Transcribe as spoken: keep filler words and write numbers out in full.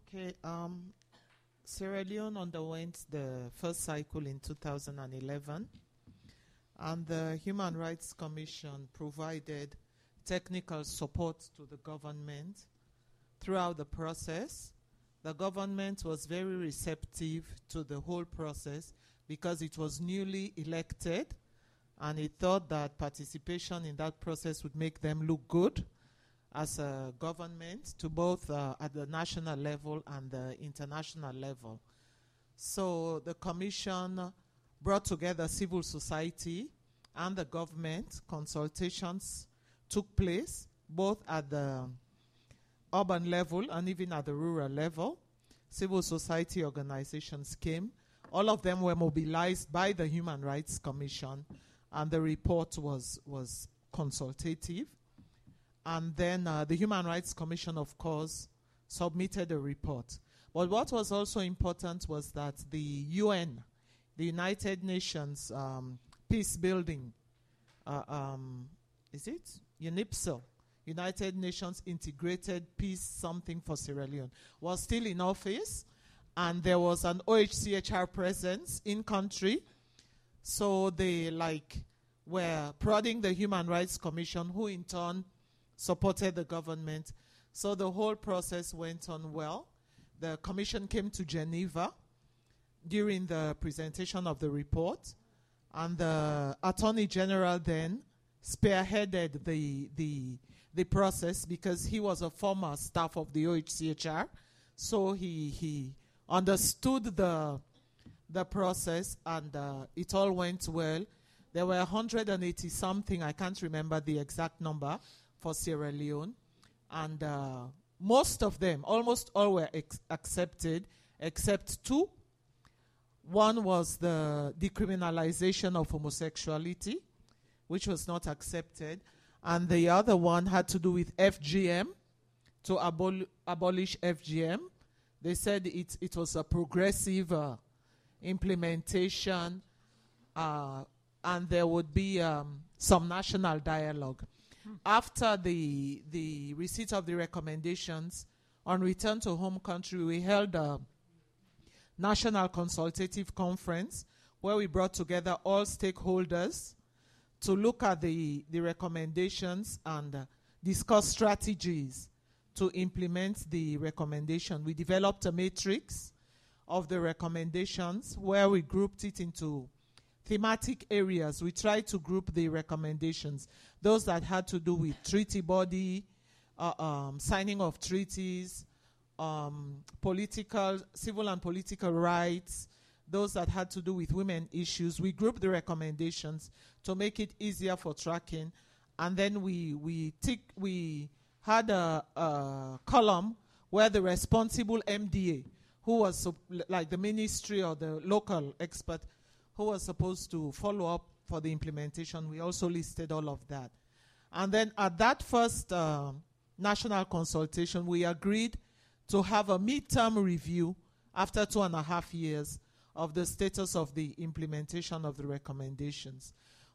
Okay, um, Sierra Leone underwent the first cycle in two thousand eleven, and the Human Rights Commission provided technical support to the government throughout the process. The government was very receptive to the whole process because it was newly elected, and it thought that participation in that process would make them look good as a government to both uh, at the national level and the international level. So the commission brought together civil society and the government. Consultations took place both at the urban level and even at the rural level. Civil society organizations came. All of them were mobilized by the Human Rights Commission, and the report was, was consultative. And then uh, the Human Rights Commission, of course, submitted a report. But what was also important was that the U N, the United Nations um, Peace Building, uh, um, is it? UNIPSL, United Nations Integrated Peace Something for Sierra Leone, was still in office, and there was an O H C H R presence in country. So they like were prodding the Human Rights Commission, who in turn supported the government. So the whole process went on well. The commission came to Geneva during the presentation of the report, and the Attorney General then spearheaded the, the, the process because he was a former staff of the O H C H R. So he, he understood the, the process, and uh, it all went well. There were one hundred eighty something, I can't remember the exact number, for Sierra Leone, and uh, most of them, almost all were ex accepted, except two. One was the decriminalization of homosexuality, which was not accepted, and the other one had to do with F G M, to abol abolish F G M. They said it, it was a progressive uh, implementation, uh, and there would be um, some national dialogue. After the, the receipt of the recommendations, on return to home country, we held a national consultative conference where we brought together all stakeholders to look at the, the recommendations and uh, discuss strategies to implement the recommendation. We developed a matrix of the recommendations where we grouped it into thematic areas. We tried to group the recommendations, those that had to do with treaty body, uh, um, signing of treaties, um, political, civil and political rights, those that had to do with women issues. We grouped the recommendations to make it easier for tracking, and then we we tick, we had a, a column where the responsible M D A, who was so, like the ministry or the local expert, who was supposed to follow up for the implementation, we also listed all of that. And then at that first uh, national consultation, we agreed to have a midterm review after two and a half years of the status of the implementation of the recommendations.